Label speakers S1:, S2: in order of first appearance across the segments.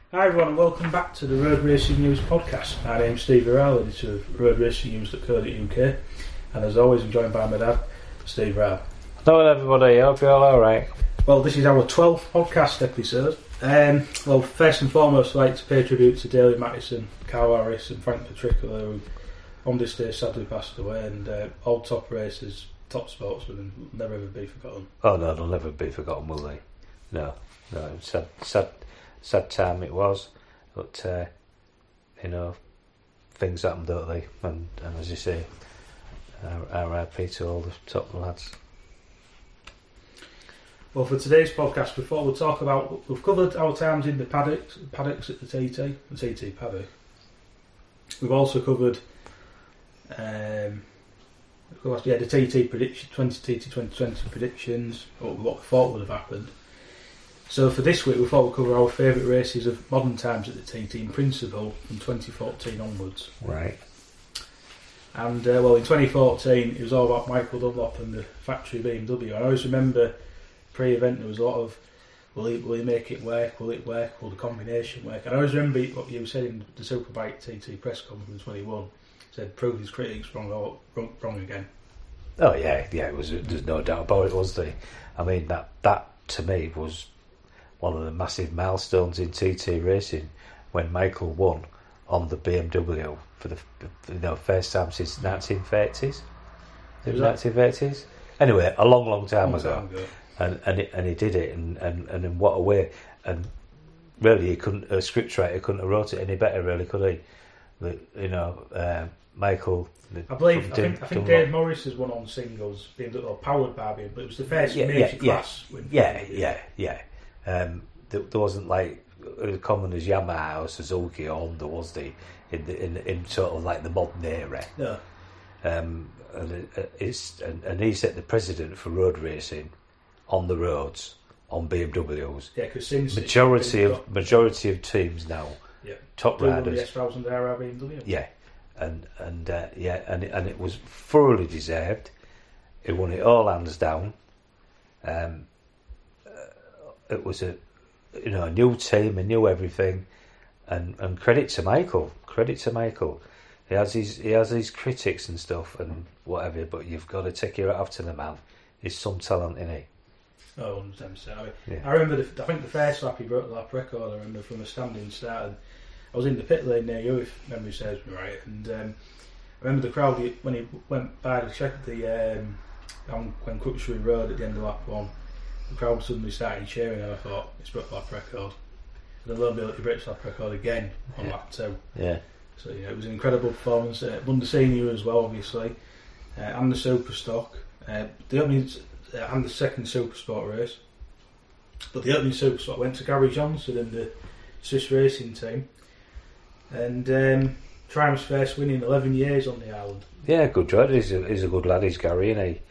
S1: Hi everyone and welcome back to the Road Racing News podcast. My name's Steve Rowell, editor of roadracingnews.co.uk, and as always I'm joined by my dad, Steve Rowell.
S2: Hello everybody, I hope you're all alright.
S1: Well, this is our 12th podcast episode. Well, first and foremost I'd like to pay tribute to Daly Mattison, Carl Harris and Frank Petricola, who on this day sadly passed away, and all top racers, top sportsmen, and will never ever be forgotten.
S2: Oh no, they'll never be forgotten, will they? No, sad time it was, but things happen, don't they? And as you say, R.I.P. to all the top lads.
S1: Well, for today's podcast, before we'll talk about, we've covered our times in the paddocks at the TT paddock. We've also covered the TT prediction, 2020 predictions, or what we thought would have happened. So for this week, we thought we'd cover our favourite races of modern times at the TT in principle from 2014 onwards.
S2: Right.
S1: And in 2014, it was all about Michael Dunlop and the factory BMW. I always remember pre-event there was a lot of, will he make it work? Will it work? Will the combination work? And I always remember what you said in the Superbike TT press conference when he won. Said, prove his critics wrong again.
S2: Oh yeah, it was. There's no doubt about it, was there? I mean, that to me was one of the massive milestones in TT racing when Michael won on the BMW for the first time since 1930s. It was 1930s. Anyway, a long time ago. And he did it, and in what a way! And really, a scriptwriter couldn't have wrote it any better, really, could he? Michael.
S1: I think Dave Morris has won on singles, powered by BMW, but it was the first major class win.
S2: Yeah. There wasn't like as common as Yamaha or Suzuki or Honda, was there? In sort of like the modern era.
S1: No.
S2: And he set the precedent for road racing on the roads on BMWs.
S1: Yeah, because since
S2: majority of teams now, top riders.
S1: The S1000 RR BMW.
S2: Yeah, and it was thoroughly deserved. He won it all hands down. It was a new team, he knew everything, and credit to Michael. He has his critics and stuff and whatever, but you've got to take your hat off to the man. He's some talent, isn't he?
S1: Oh, 100%. I remember, I think the first lap he broke the lap record, I remember, from a standing start. And I was in the pit lane near you, if memory serves me right, and I remember the crowd, when he went by to check when Crooksbury Road at the end of lap one, the crowd suddenly started cheering, and I thought, it's broke the lap record. And a little bit he breaks the lap record again on lap 2.
S2: Yeah.
S1: So it was an incredible performance. Won the senior as well, obviously, and the super stock. The opening and the second super sport race, but the opening super sport went to Gary Johnson and the Swiss racing team, and Triumph's first win in 11 years on the island.
S2: Yeah, good job. He's a good lad. He's Gary, and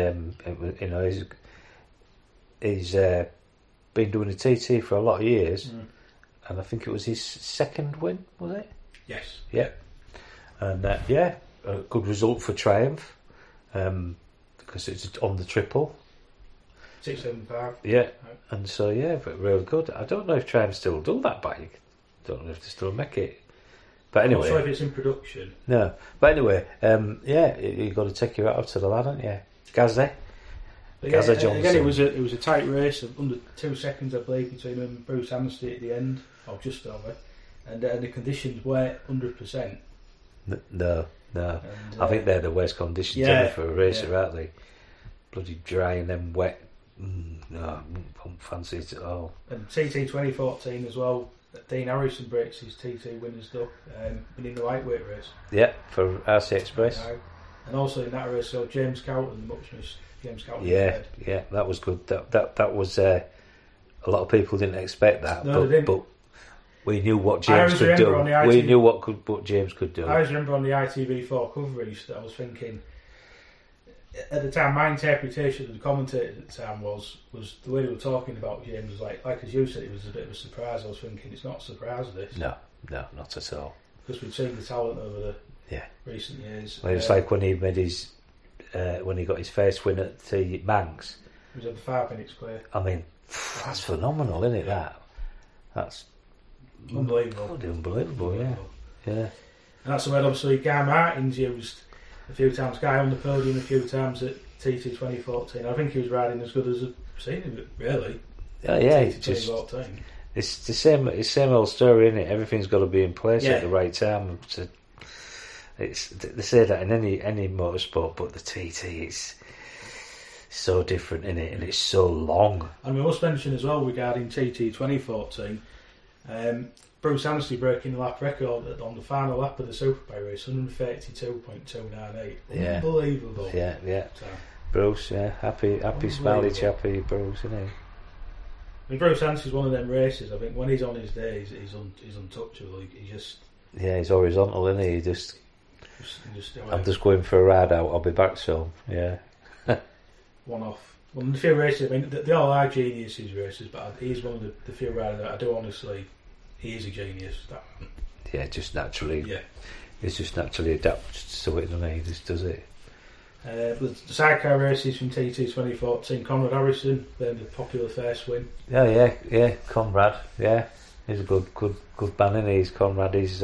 S2: he's been doing the TT for a lot of years, and I think it was his second win, was it?
S1: Yes.
S2: Yeah, and a good result for Triumph. Because it's on the triple
S1: 675.
S2: Yeah, and so but real good. I don't know if Triumph still do that bike. Don't know if they still make it. But anyway,
S1: I'm not sure if it's in production.
S2: No, but anyway, you got to take your hat off to the lad, haven't you? Gazza Johnson.
S1: Again, it was a tight race of under 2 seconds, I believe, between him and Bruce Amnesty at the end, or just over, and the conditions were 100%.
S2: No. And, I think they're the worst conditions ever for a racer, aren't they? Bloody dry and then wet. No, I don't fancy it at all.
S1: And TT 2014 as well, Dean Harrison breaks his TT winners up, winning the lightweight race.
S2: Yeah, for RC Express.
S1: And also in that race, so James Cowton, the Muchness. James Cowton.
S2: Yeah, that was good. That was a lot of people didn't expect that, but we knew what James could do. We knew what James could do.
S1: I always remember on the ITV4 coverage that I was thinking, at the time, my interpretation of the commentators at the time was the way they were talking about James was like as you said, it was a bit of a surprise. I was thinking, it's not a surprise, this.
S2: No, not at all.
S1: Because we've seen the talent over the recent years.
S2: Well, it's like when he made his, when he got his first win at the Manx.
S1: It was at the 5 minutes clear.
S2: I mean, that's phenomenal, isn't it? That's
S1: Unbelievable.
S2: Bloody unbelievable, yeah. Yeah.
S1: And that's where obviously Guy Martin's used a few times. Guy on the podium a few times at TT 2014. I think he was riding as good as I've seen him, really.
S2: Yeah,
S1: TT 2014.
S2: It's the same old story, isn't it? Everything's got to be in place
S1: Yeah.
S2: at the right time. They say that in any motorsport, but the TT is so different in it, and it's so long.
S1: And we must mention as well regarding TT 2014, Bruce Anstey breaking the lap record on the final lap of the Superbike race, 132.298.
S2: Yeah.
S1: Unbelievable.
S2: Yeah.
S1: So,
S2: Bruce, yeah, happy smiley chappy Bruce, isn't he?
S1: I mean, Bruce Anstey's one of them races. I think when he's on his day, he's untouchable. He just
S2: Yeah, he's horizontal, isn't he? He just I'm
S1: just
S2: just going for a ride out. I'll be back soon. Yeah.
S1: one off. One of the few races. I mean, they all are geniuses races, but he's one of the few riders that I do honestly. He is a genius. That man.
S2: Yeah, just naturally.
S1: Yeah.
S2: He's just naturally adapts to it, doesn't he? He just does it.
S1: The sidecar races from TT 2014. Conrad Harrison, then the popular first win.
S2: Yeah. Conrad, yeah, he's a good man, isn't he? He's Conrad. He's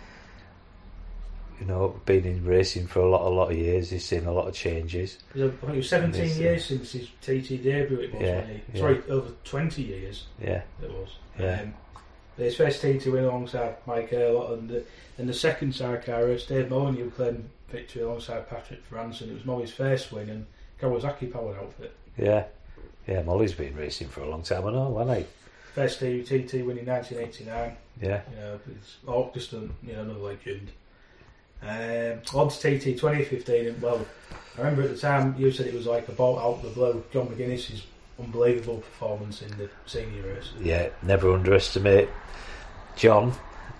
S2: been in racing for a lot of years. He's seen a lot of changes.
S1: I think it was 17 years since his TT debut. It was. Sorry, over 20 years.
S2: Yeah,
S1: it was.
S2: Yeah.
S1: His first TT win alongside Mike Earlott, and the second sidecar race, Dave Molyneux claimed victory alongside Patrick Franson. It was Molly's first win, and Kawasaki powered outfit.
S2: Yeah. Molly's been racing for a long time, I know, hasn't he?
S1: First TT win in 1989.
S2: Yeah.
S1: It's just another legend. On to TT 2015, and well, I remember at the time you said it was like a bolt out of the blue. John McGuinness's unbelievable performance in the senior race.
S2: Yeah, never underestimate John.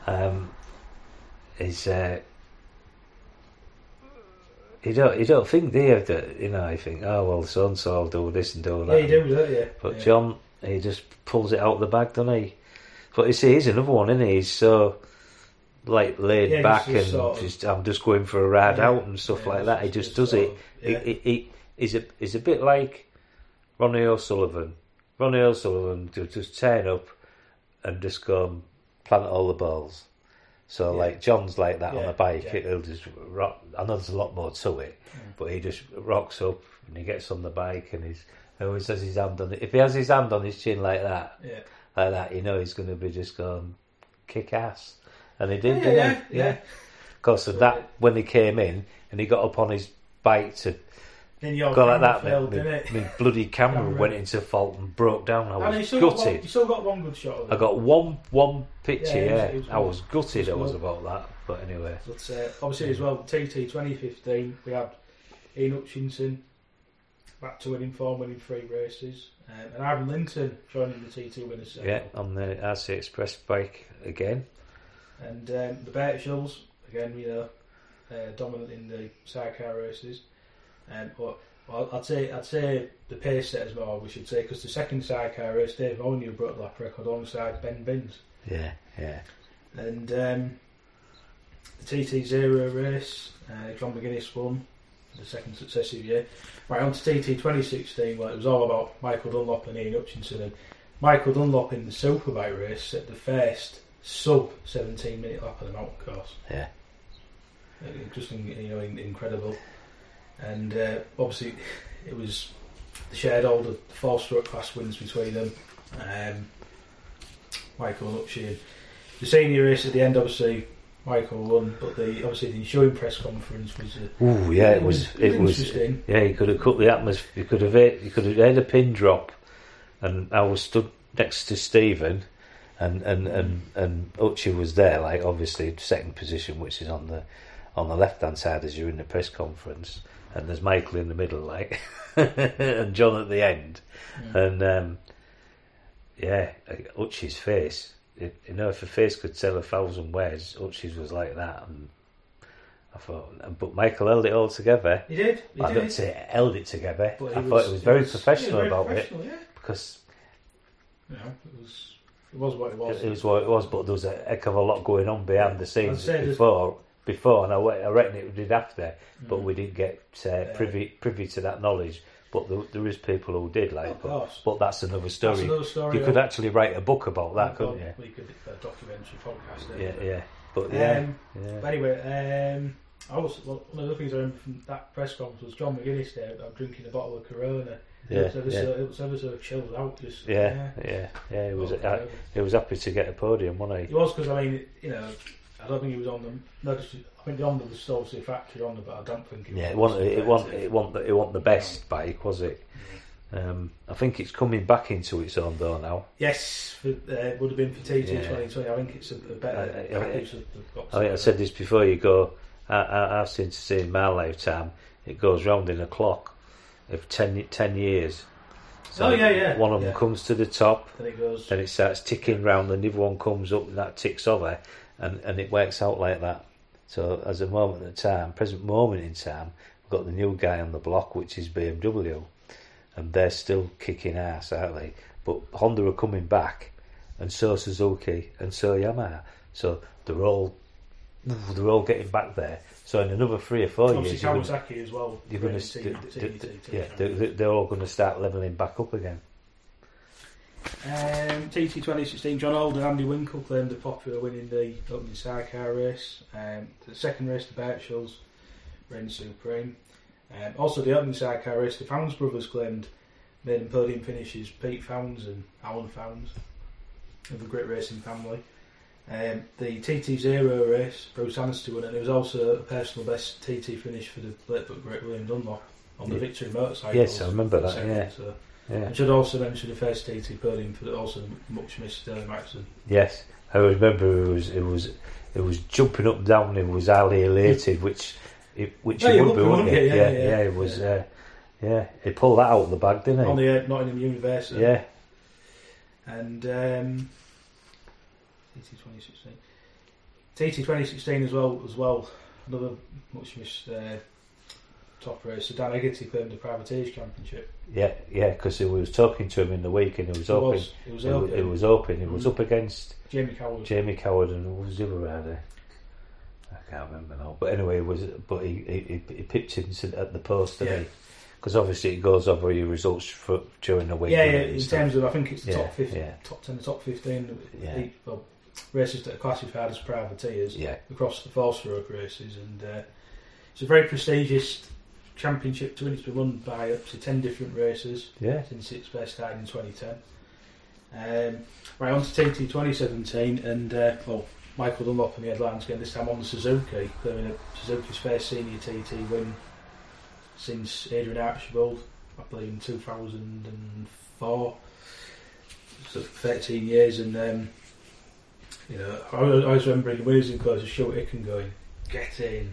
S2: Is you don't think, do you, that you think, oh well, so and so will do this and do that.
S1: Yeah, you do, don't you?
S2: But yeah. John, he just pulls it out of the bag, doesn't he? But you see, he's another one, isn't he? He's so laid back and I'm just going for a ride out and stuff like that. He just does it. He's a bit like Ronnie O'Sullivan. Ronnie O'Sullivan just turn up and just go and plant all the balls. So like John's like that on a bike. He'll just rock. I know there's a lot more to it, but he just rocks up and he gets on the bike and he always has his hand on it. If he has his hand on his chin like that, he's going to be just going kick ass. And he did, didn't he? Yeah. Of course, that when he came in and he got up on his bike to go like that, my bloody camera went into fault and broke down. I was gutted.
S1: You still got one good shot of it.
S2: I got one picture, I was gutted I was about that. But anyway.
S1: But obviously as well, TT 2015, we had Ian Hutchinson back to winning form, winning 3 races. And Ivan Linton joining the TT winners circle.
S2: Yeah, on the RC Express bike again.
S1: And the Birchells, again, dominant in the sidecar races. But I'd say the pace setters more, we should say, because the second sidecar race, Dave Molyneux broke the lap record alongside Ben Binns.
S2: Yeah.
S1: And the TT0 race, John McGuinness won for the second successive year. Right, on to TT 2016, well, it was all about Michael Dunlop and Ian Hutchinson. And Michael Dunlop in the Superbike race set the first sub 17-minute lap on the mountain course.
S2: Yeah.
S1: Just incredible. And obviously it was shared all the 4-stroke class wins between them. Michael and Hutchie. The senior race at the end, obviously Michael won, but the ensuing press conference was.
S2: It was
S1: interesting.
S2: Yeah, he could have cut the atmosphere. He could have had a pin drop, and I was stood next to Stephen, and Hutchie was there, like obviously second position, which is on the left hand side as you're in the press conference. And there's Michael in the middle, like, and John at the end. And, Hutchie's face, if a face could tell 1,000 words, Hutchie's was like that. And I thought, but Michael held it all together.
S1: He did.
S2: I don't say held it together. I thought it was very professional about it.
S1: Yeah.
S2: Because,
S1: it was what it was.
S2: It was what it was, but there was a heck of a lot going on behind the scenes before, and I reckon it did after, but we didn't get privy to that knowledge. but there is people who did, like.
S1: Of course.
S2: But that's another story.
S1: That's another story.
S2: You could actually write a book about that, couldn't you?
S1: We could a documentary podcast.
S2: Yeah. But
S1: But anyway, one of the things I remember from that press conference was John McGuinness there. I'm drinking a bottle of Corona. It was ever so chilled out. Just
S2: He was happy to get a podium, wasn't he?
S1: He was, because I mean, I don't think he was on them. No, I think the Honda was obviously a factory Honda, but I don't think it was.
S2: It wasn't the best bike, was it? I think it's coming back into its own though now.
S1: Yes, it would have been for TT 2020. I think it's a better package.
S2: I think I said this before. You go. I've seen to see in my lifetime. It goes round in a clock of 10 years. So one of them comes to the top, then it starts ticking round, and the other one comes up, and that ticks over, and it works out like that. So as a moment in time, present moment in time, we've got the new guy on the block, which is BMW, and they're still kicking ass, aren't they? But Honda are coming back, and so Suzuki, and so Yamaha. So they're all getting back there. So in another 3 or 4 years,
S1: Kawasaki as well.
S2: You're going to, they're all going to start levelling back up again.
S1: TT 2016, John Old and Andy Winkle claimed the popular winning the opening sidecar race. The second race, the Birchells reigned supreme. Also, the opening sidecar race, the Founds brothers claimed maiden podium finishes Pete Founds and Alan Founds of the Grit Racing family. The TT0 race, Bruce Anstey won, and it was also a personal best TT finish for the late but great William Dunlop on the Victory motorcycle.
S2: Yes, I remember that.
S1: So, I should also mention the first TT podium for also much missed Sterling Maxson.
S2: Yes, I remember it was jumping up and down. It was highly elated, which it would be, wouldn't it? Yeah, it was. He pulled that out of the bag, didn't he?
S1: On the Nottingham University.
S2: Yeah,
S1: and TT 2016 as well. Another much missed top race. So Dan Eggety claimed the Privateers Championship.
S2: Yeah, because we was talking to him in the week, and it was open. It was open. It was up against
S1: Jamie
S2: Coward, and what was the other rider? I can't remember now. But anyway, he pipped him at the post, didn't he? Because obviously it goes over your results during the week.
S1: In terms of, I think it's the top 10, the top 15 races that are classified as privateers across the Force Road races, and it's a very prestigious championship to win. It's been run by up to 10 different races since it first started in 2010. Right, on to TT 2017, and Michael Dunlop in the headlines again, this time on the Suzuki, claiming Suzuki's first senior TT win since Adrian Archibald, I believe in 2004, so 13 years, and I always remember in the winners in close, Stuart Hicken going, get in.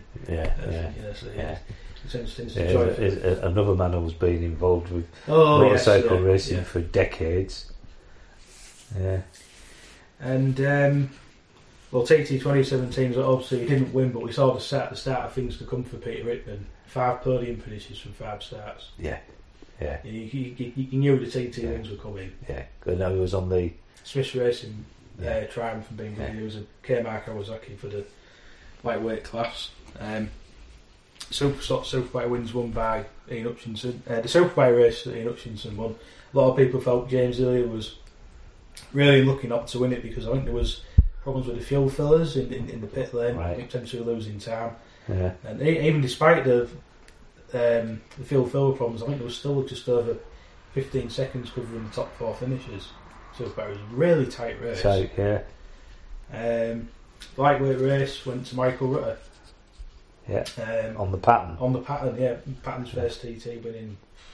S2: Another man who's been involved with motorcycle racing for decades. Yeah.
S1: And TT 2017, obviously he didn't win, but we saw the start of things to come for Peter Rittman. 5 podium finishes from 5 starts.
S2: Yeah.
S1: You knew the TT wins were coming.
S2: Yeah, because now he was on the
S1: Swiss Racing Triumph from BMW. He was a K-Mark Kawasaki for the lightweight class. Superbike wins won by Ian Hutchinson. The Superbike race that Ian Hutchinson won, a lot of people felt James Hillier was really lucky not to win it, because I think there was problems with the fuel fillers in the pit lane, potentially losing time. Yeah. And even despite the fuel filler problems, I think there was still just over 15 seconds covering the top 4 finishes. So it was a really tight race. Lightweight race went to Michael Rutter.
S2: Yeah. On the pattern.
S1: Pattern's first TT winning.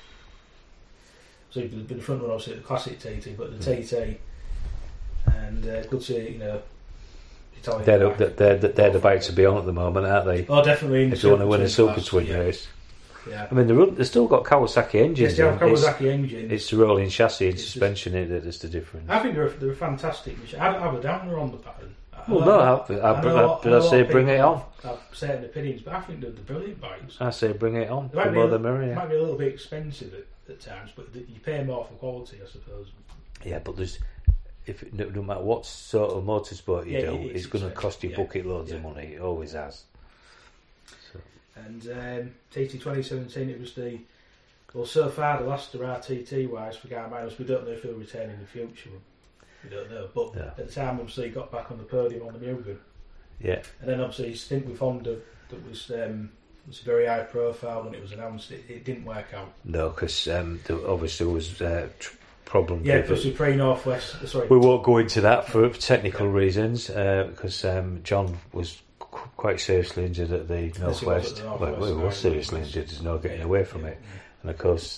S1: So he'd been the front runner obviously at the classic TT, but the TT, and good to see,
S2: They're the bikes to be on at the moment, aren't they?
S1: Oh, definitely.
S2: If you want to win a Super Twin race.
S1: Yeah.
S2: I mean, they've still got Kawasaki engines.
S1: Yes, they have Kawasaki engines.
S2: It's the rolling chassis and suspension that's the difference.
S1: I think they're a fantastic machine. I don't have a downer on the pattern.
S2: I say bring it on.
S1: I have certain opinions, but I think they're brilliant bikes.
S2: I say bring it on. The more the merrier.
S1: It might be a little bit expensive at times, but you pay more for quality, I suppose.
S2: Yeah, but no matter what sort of motorsport you do, it's going to cost you bucket loads of money. It always has. So.
S1: And TT 2017, it was the Well, so far the last hurrah TT wise for Guy Miles, we don't know if he'll retain in the future. We don't know, but at the time obviously he got back on the podium on the Mugen.
S2: Yeah.
S1: And then obviously his stint with Honda that was very high profile when it was announced. It didn't work out.
S2: No, because obviously there was problem.
S1: Yeah, because we pre Northwest. Sorry,
S2: we won't go into that for technical reasons because John was quite seriously injured at the Northwest. Well, he was seriously injured. There's no getting away from it. And of course,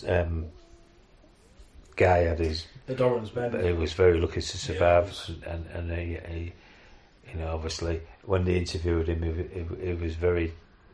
S2: Guy had
S1: the Dorrans bend.
S2: He was very lucky to survive, and he, obviously when they interviewed him, he was very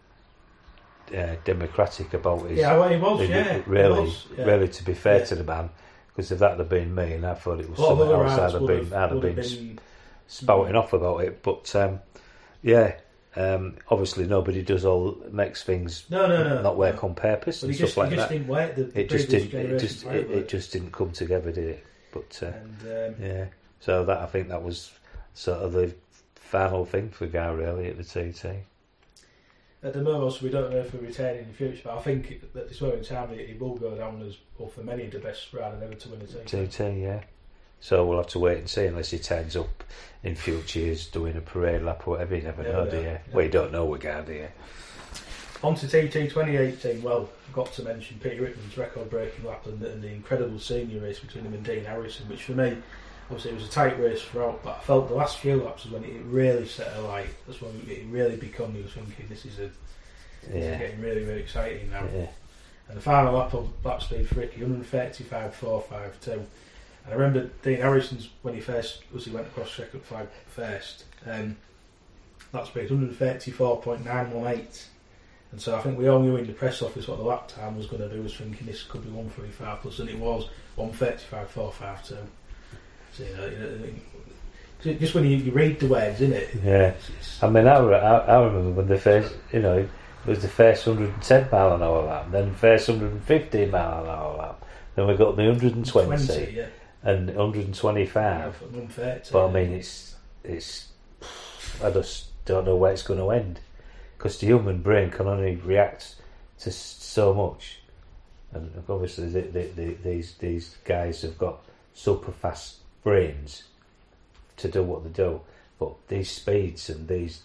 S2: democratic about his.
S1: Yeah, well, he was.
S2: Really, to be fair to the man, because if that had been me, and I thought it was something else, I'd have been spouting off about it. But obviously nobody does all next things. Not work on purpose and stuff like that.
S1: Didn't work.
S2: It just didn't come together, did it? But so that I think that was sort of the final thing for Guy really at the TT.
S1: At the moment, we don't know if we retain in the future, but I think at this moment in time, he will go down as, or for many, the best rider ever to win a TT.
S2: TT, yeah. So we'll have to wait and see, unless he turns up in future years doing a parade lap or whatever. You never know, do you? Well, you don't know with Guy, do you?
S1: On to TT 2018. Well, I've got to mention Peter Rittman's record-breaking lap and the incredible senior race between him and Dean Harrison, which for me, obviously it was a tight race throughout, but I felt the last few laps was when it really set a light. That's when it really become, you was thinking, this is getting really, really exciting now. Yeah. And the final lap of lap speed for Ricky, 135.452. And I remember Dean Harrison's, when he went across second flag first, lap speed 134.918. And so I think we all knew in the press office what the lap time was going to do, was thinking this could be 135 plus, and it was 135.452. So, just when you read the words, isn't it?
S2: Yeah. I mean, I remember when the first, it was the first 110 mile an hour lap, then the first 115 mile an hour lap, then we got the 120 and 125. But I mean, it's I just don't know where it's going to end, because the human brain can only react to so much, and obviously these guys have got super fast brains to do what they do, but these speeds and these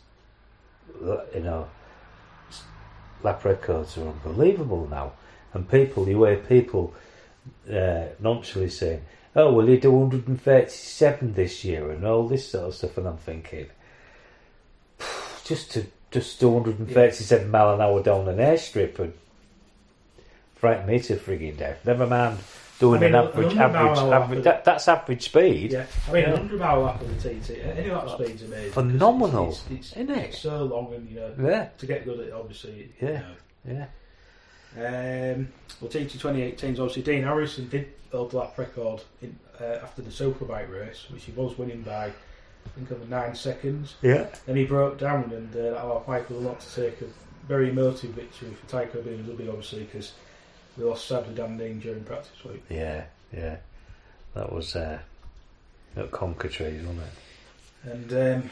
S2: lap records are unbelievable now, and you hear people nonchalantly saying, oh well, you do 137 this year and all this sort of stuff, and I'm thinking, just do 137 mile an hour down an airstrip and frighten me to frigging death, never mind doing an average that's average speed.
S1: Yeah, I mean, 100 mile lap of the TT, any lap speed's amazing.
S2: Phenomenal, isn't it?
S1: It's so long, and to get good at it, obviously. Well, TT 2018 is obviously Dean Harrison did hold the lap record after the Superbike race, which he was winning by, I think, over 9 seconds.
S2: Yeah. Then
S1: he broke down, and that allowed Michael not to take a very emotive victory for Tycho BMW, obviously, because we lost sadly Dan Dean during practice week.
S2: Yeah. That was at Conker Trees, wasn't
S1: it? And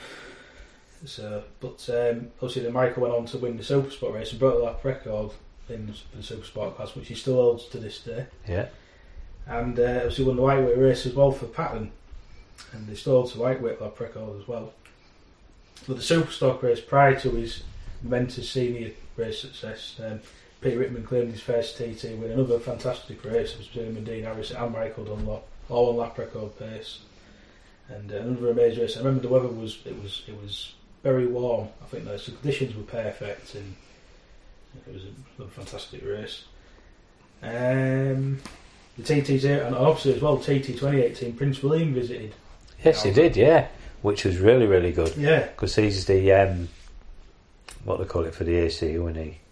S1: obviously then Michael went on to win the Supersport race and broke the lap record in the Supersport class, which he still holds to this day.
S2: Yeah.
S1: And obviously won the lightweight race as well for Patton, and he still holds the lightweight lap record as well. But the Superstock race, prior to his momentous senior race success, Peter Rittman claimed his first TT with another fantastic race between him and Dean Harrison and Michael Dunlop, all on lap record pace, and another amazing race. I remember the weather was very warm. I think the conditions were perfect, and it was a fantastic race. The TT's here, and obviously as well, TT 2018, Prince William visited.
S2: Yes, he did, yeah, which was really, really good.
S1: Yeah,
S2: because he's the what they call it for the ACU, isn't he?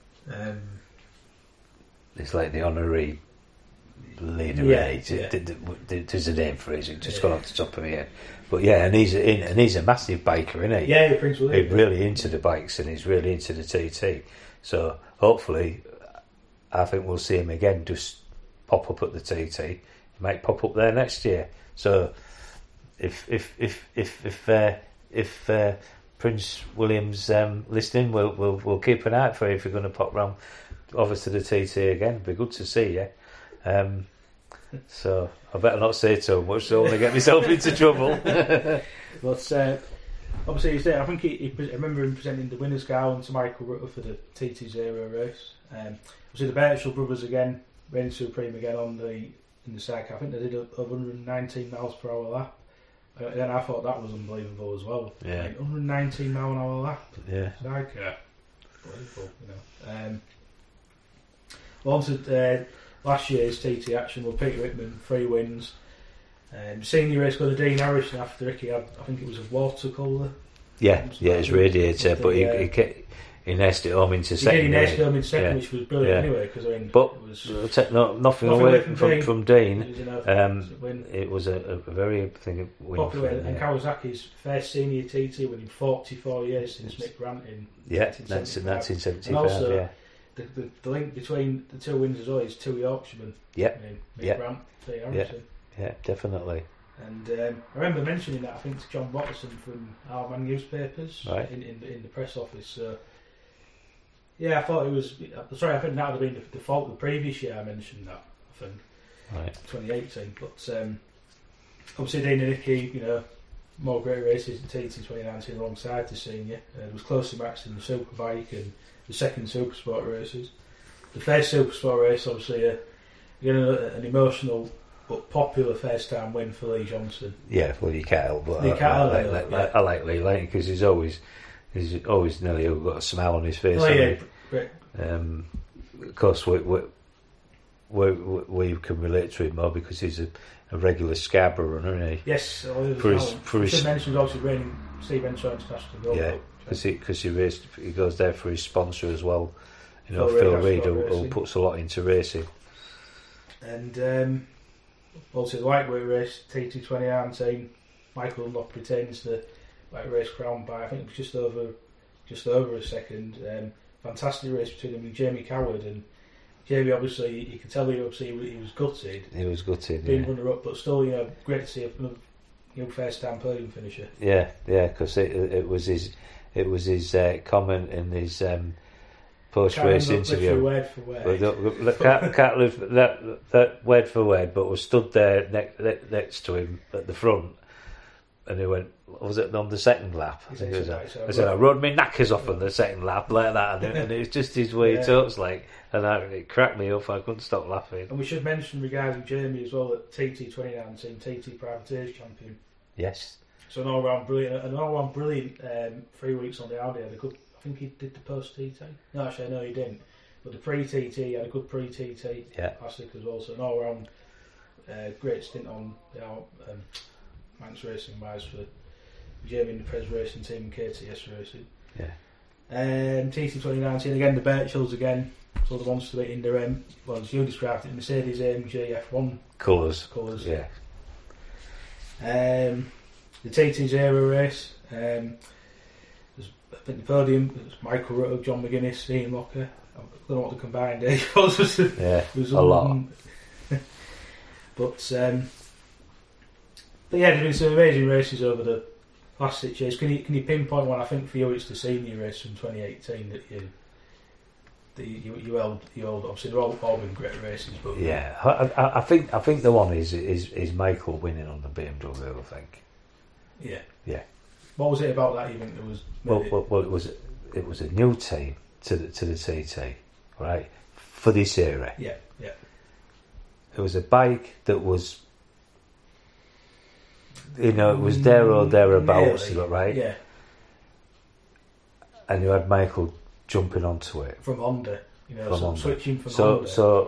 S2: It's like the honorary leader. There's a name for it. It's just gone off the top of my head. But yeah, and he's a massive biker, isn't he?
S1: Yeah, Prince William.
S2: He's really into the bikes, and he's really into the TT. So hopefully, I think we'll see him again. Just pop up at the TT. He might pop up there next year. So if Prince William's listening, we'll keep an eye out for you if you're going to pop round. Obviously the TT again, it'd be good to see you. So I better not say too much, so I only get myself into trouble.
S1: But obviously, I think I remember him presenting the winners' gown to Michael Rutter for the TT0 race. Obviously, the Birchall brothers again, reigned supreme again in the cycle. I think they did 119 miles per hour lap. And then I thought that was unbelievable as well.
S2: Yeah.
S1: Like 119 mile an hour lap.
S2: Yeah.
S1: Cycle. Unbelievable, Well, on to last year's TT action with Peter Whitman, 3 wins. Senior race got to Dean Harrison after Ricky had, I think it was a water cooler.
S2: Yeah, his radiator, but he nested it home into second.
S1: He nested it home in second, which was brilliant anyway. Because
S2: nothing away from Dean.
S1: It
S2: was a very win.
S1: Popular, and Kawasaki's first senior TT winning 44 years since Mick Grant in
S2: 1975.
S1: And also, the link between the 2 wins as well is 2 Yorkshiremen. Mick Grant, Peter Harrison.
S2: Yeah, definitely.
S1: And I remember mentioning that, I think, to John Watson from our Man newspapers in the press office. So, I thought it was. Sorry, I think that would have been the fault the previous year I mentioned that. I think 2018. But obviously, Dean and Nicky, more great races in TT 2019 alongside the senior. It was closely matched in the Superbike and the second Supersport races. The first Supersport race, obviously, again an emotional but popular first time win for Lee Johnson.
S2: Yeah, well, you can't help but I like Lee Layton because he's always nearly got a smile on his face. Of course, we can relate to him more because he's a regular Scarborough runner, isn't he?
S1: Yes,
S2: for
S1: mentioned obviously running Steve Henshaw International Gold Cup.
S2: Because he goes there for his sponsor as well. Phil Reid, who puts a lot into racing.
S1: And also the lightweight race, TT 2019, Michael Dunlop retains the lightweight race crown by, I think it was just over a second. Fantastic race between him and Jamie Coward, and Jamie, obviously you can tell he was gutted.
S2: He was gutted,
S1: being runner up, but still great to see a first time podium finisher.
S2: Yeah, because it was his comment in his post-race interview.
S1: Word for word.
S2: Can't live that word for word, but was stood there next to him at the front, and he went, was it on the second lap? I said, I rode my knackers off on the second lap like that, and it was just his way he talks like, and it cracked me up. I couldn't stop laughing.
S1: And we should mention regarding Jamie as well that TT 2019 TT Privateers champion.
S2: Yes.
S1: So an all-round brilliant 3 weeks on the Audi. Had a good. I think he did the post-TT. No, actually, no, he didn't. But the pre-TT, he had a good pre-TT classic as well. So an all-round great stint on the Manx Racing wise for Jamie and the Prez Racing team and KTS Racing.
S2: Yeah.
S1: TT 2019 again, the Birchalls again. So the ones to beat in their as you described it, Mercedes AMG F1
S2: colours.
S1: Yeah. The TT0 race. I think the podium was Michael Rutter, John McGuinness, Ian Locker. I don't know what the combined day was.
S2: Was a lot.
S1: But there's been some amazing races over the last 6 years. Can you pinpoint one? I think for you it's the senior race from 2018 that you held. Obviously they're all been great races, but
S2: I think the one is Michael winning on the BMW. I think. Yeah.
S1: What was it about that event that was?
S2: Well, it was a new team to the TT, right? For this era.
S1: Yeah.
S2: It was a bike that was, it was there or thereabouts, right?
S1: Yeah.
S2: And you had Michael jumping onto it
S1: from Honda,
S2: Honda.
S1: Switching from Honda.
S2: So,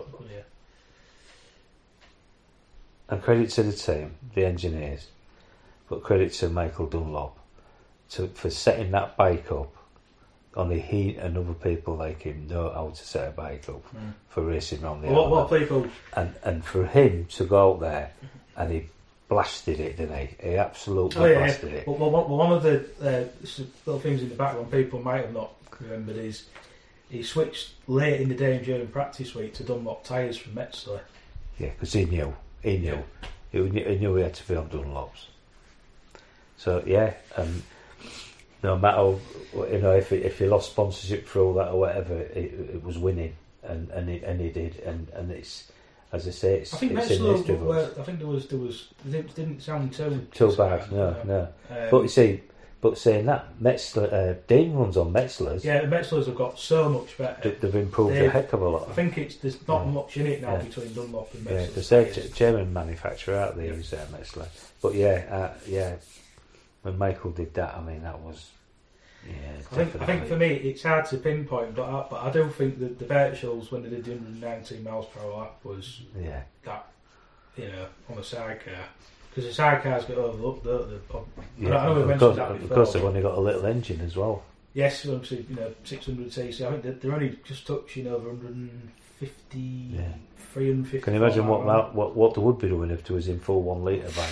S2: and credit to the team, the engineers, but credit to Michael Dunlop for setting that bike up. Only he and other people like him know how to set a bike up for racing around the island.
S1: What people?
S2: And for him to go out there and he blasted it, didn't he? He absolutely blasted it.
S1: Well, one of the little things in the background people might have not remembered is he switched late in the day during practice week to Dunlop tyres from Metzler.
S2: Yeah, because he knew. He knew he had to be on Dunlops. So no matter if he lost sponsorship for all that or whatever, it was winning, and he did, and it's as I say, it's
S1: I think
S2: in the history
S1: Metzler,
S2: books.
S1: I think there was it didn't sound
S2: Too bad, no. But you see, saying that, Metzler, Dean runs on Metzlers.
S1: Yeah, the Metzlers have got so much better.
S2: They've improved a heck of a lot.
S1: I think there's not much in it now between Dunlop and Metzler.
S2: Yeah, because they're German manufacturer, aren't they? Use Metzler. But when Michael did that, I mean, that was. Yeah,
S1: I think for me it's hard to pinpoint, but I do think that the Birchells, when they did the 119 miles per hour lap, was that on a sidecar, because the sidecars get overlooked, don't they? I know we mentioned that before.
S2: Of course, they've only got a little engine as well.
S1: Yes, obviously 600cc. I think they're only just touching over 150, 350.
S2: Can you imagine what they would be doing if they was in full 1 litre bike?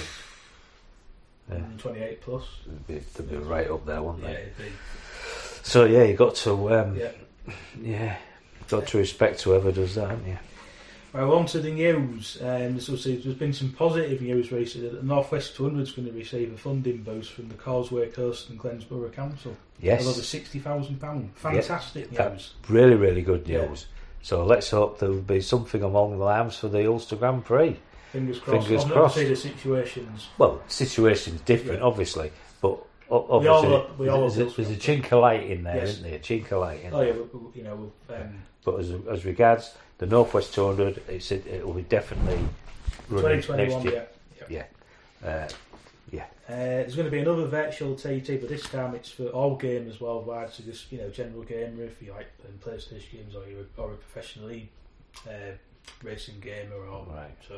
S1: 128 plus.
S2: They'd be right up there, wouldn't they?
S1: Yeah, it'd be.
S2: So you got to got to respect whoever does that, haven't you?
S1: Well, on to the news. There's been some positive news recently that the North West 200 is going to receive a funding boost from the Causeway Coast and Glens Borough Council.
S2: Yes.
S1: Of over £60,000. Fantastic news.
S2: That's really, really good news. So let's hope there will be something along the lines for the Ulster Grand Prix.
S1: Fingers crossed.
S2: Fingers crossed.
S1: The situations.
S2: Well, situation's different, obviously, but obviously there's a chink of light in there, isn't there? A chink of light in there. But as regards the North West 200, it will be definitely running
S1: 2021.
S2: Next year.
S1: There's going to be another virtual TT, but this time it's for all gamers worldwide. So just general gamer, if you like playing PlayStation games, or you're a professional racing gamer, or so.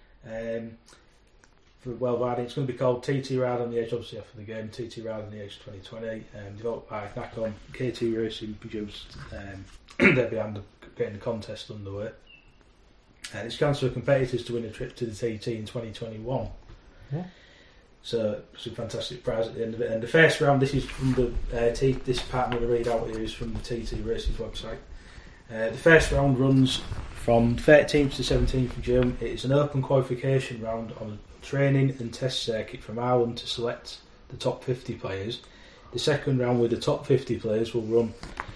S1: For worldwide, it's going to be called TT Ride on the Edge, obviously after the game, TT Ride on the Edge 2020, developed by Nakon, KT Racing produced, they're behind getting the contest underway. And it's chance for competitors to win a trip to the TT in 2021.
S2: Yeah.
S1: So it's a fantastic prize at the end of it. And the first round, this is from the this part I'm going to read out here is from the TT Racing's website. The first round runs from 13th to 17th of June. It is an open qualification round on a training and test circuit from Ireland to select the top 50 players. The second round with the top 50 players will run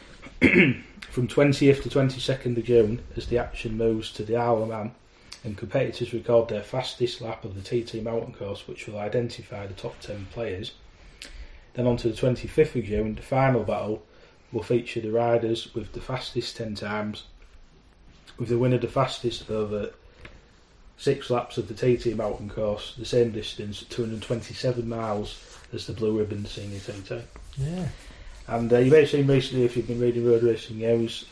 S1: from 20th to 22nd of June as the action moves to the Isle of Man, and competitors record their fastest lap of the TT mountain course, which will identify the top 10 players. Then on to the 25th of June, the final battle will feature the riders with the fastest 10 times, with the winner the fastest over 6 laps of the TT mountain course, the same distance, 227 miles, as the Blue Ribbon Senior TT.
S2: Yeah.
S1: And you may have seen recently, if you've been reading road racing news,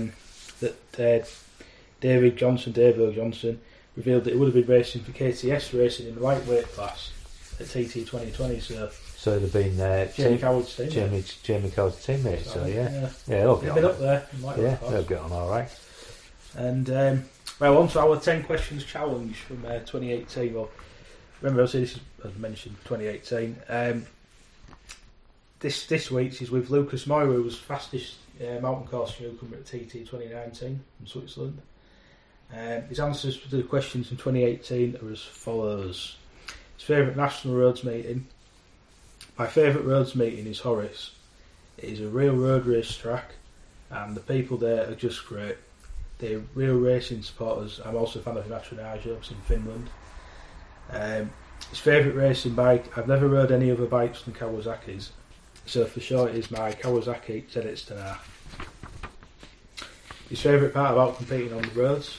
S1: that Dave O. Johnson revealed that he would have been racing for KTS Racing in the lightweight class at TT 2020. So
S2: they've been
S1: Jamie Coward's teammate.
S2: Jamie Coward's teammate. So
S1: they'll get up there.
S2: They'll get on all right.
S1: And on to our 10 questions challenge from 2018. Well, remember, I said this is, as mentioned, 2018. This week's is with Lucas Moira, who was fastest mountain course newcomer at TT 2019 from Switzerland. His answers to the questions in 2018 are as follows. His favourite national roads meeting. My favourite roads meeting is Horace. It is a real road race track, and the people there are just great. They're real racing supporters. I'm also a fan of Imatra Nagios in Finland. His favourite racing bike, I've never rode any other bikes than Kawasaki's, so for sure it is my Kawasaki ZX-10R. His favourite part about competing on the roads?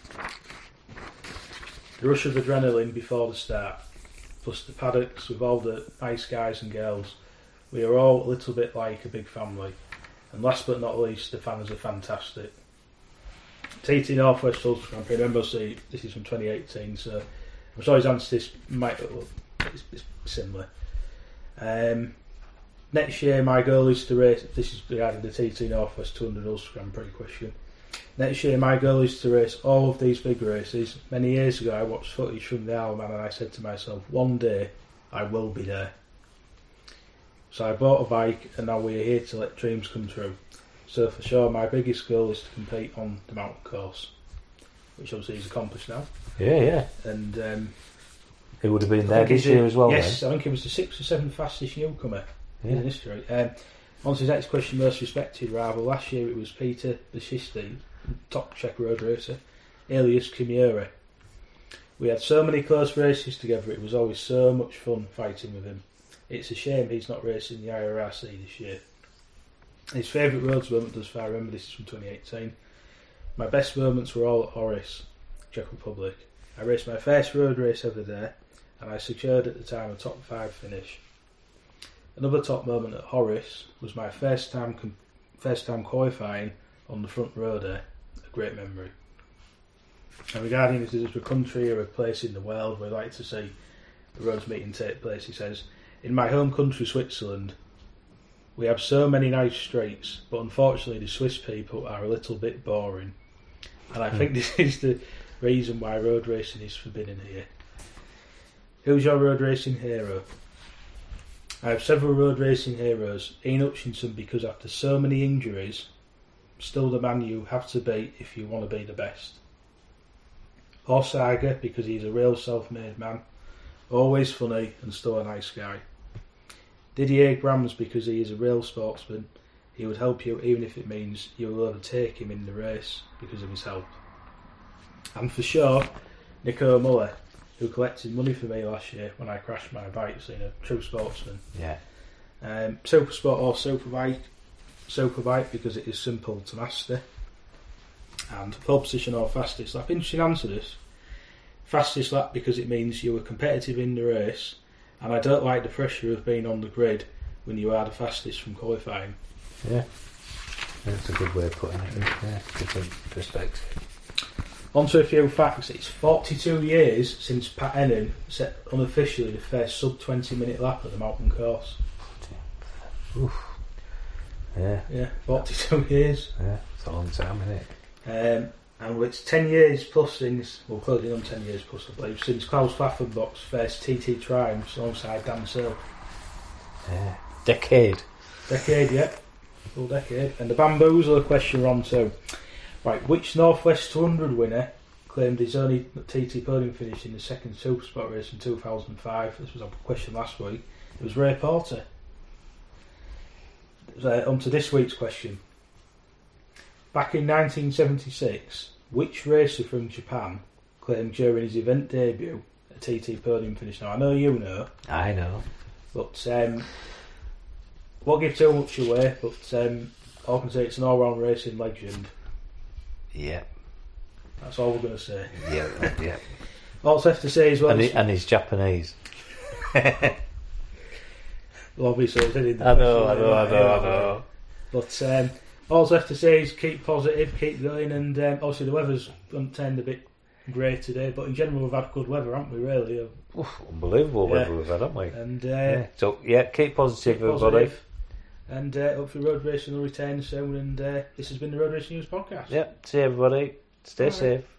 S1: The rush of adrenaline before the start, plus the paddocks with all the nice guys and girls. We are all a little bit like a big family. And last but not least, the fans are fantastic. TT North West Ulster Grand Prix, remember, see, this is from 2018, so I'm sure his answer to this might it's similar. Next year, my goal is to race. This is regarding the TT North West 200 Ulster Grand Prix question. Next year, my goal is to race all of these big races. Many years ago, I watched footage from the Isle of Man and I said to myself, one day I will be there. So I bought a bike and now we are here to let dreams come true. So for sure, my biggest goal is to compete on the mountain course, which obviously he's accomplished now.
S2: Yeah.
S1: And
S2: it would have been there this year as well.
S1: Yes,
S2: then.
S1: I think he was the 6th or 7th fastest newcomer in history. On to his next question, most respected rival. Last year it was Peter Bashisti, top Czech road racer. alias Kimura. We had so many close races together, it was always so much fun fighting with him. It's a shame he's not racing the IRRC this year. His favourite roads moment thus far, remember this is from 2018. My best moments were all at Horace, Czech Republic. I raced my first road race ever there, and I secured at the time a top 5 finish. Another top moment at Horace was my first time qualifying on the front row there, a great memory. And regarding if there's a country or a place in the world where I'd like to see the roads meeting take place, he says, in my home country Switzerland, we have so many nice streets, but unfortunately the Swiss people are a little bit boring. And I think this is the reason why road racing is forbidden here. Who's your road racing hero? I have several road racing heroes. Ian Hutchinson, because after so many injuries, still the man you have to be if you want to be the best. Horst Sager, because he's a real self-made man, always funny and still a nice guy. Didier Grams, because he is a real sportsman. He would help you even if it means you will overtake him in the race because of his help. And for sure, Nico Muller, who collected money for me last year when I crashed my bike, so a true sportsman.
S2: Yeah.
S1: Super Sport or Superbike because it is simple to master. And pole position or fastest lap. Interesting answer this. Fastest lap because it means you were competitive in the race, and I don't like the pressure of being on the grid when you are the fastest from qualifying.
S2: Yeah. That's a good way of putting it. Yeah, different perspective.
S1: On to a few facts. It's 42 years since Pat Ennin set unofficially the first sub 20 minute lap at the mountain course.
S2: Oof. Yeah.
S1: Yeah, 42 years.
S2: Yeah, it's a long time, isn't it?
S1: And it's 10 years plus since, well, closing on 10 years plus, I believe, since Klaus Pfaffenbach's first TT triumphs alongside Dan Searle.
S2: Yeah. Decade,
S1: yeah. Full decade. And the Bamboozler question we're on to. Right, which Northwest 200 winner claimed his only TT podium finish in the second Supersport race in 2005? This was a question last week. It was Ray Porter. On to this week's question. Back in 1976, which racer from Japan claimed during his event debut a TT podium finish? Now, I know you know.
S2: I know.
S1: But won't give too much away, but all I can say it's an all-round racing legend.
S2: Yeah.
S1: That's all we're going to say.
S2: Yeah.
S1: All I have to say is... Well,
S2: and he's Japanese.
S1: Well, obviously, it's in the
S2: I know.
S1: But all I have to say is keep positive, keep going, and obviously the weather's turned a bit grey today, but in general we've had good weather, haven't we, really?
S2: Oof, unbelievable weather we've had, haven't we?
S1: And
S2: So, keep positive, everybody.
S1: And hopefully road racing will return soon, and this has been the Road Racing News Podcast.
S2: See everybody. Stay safe.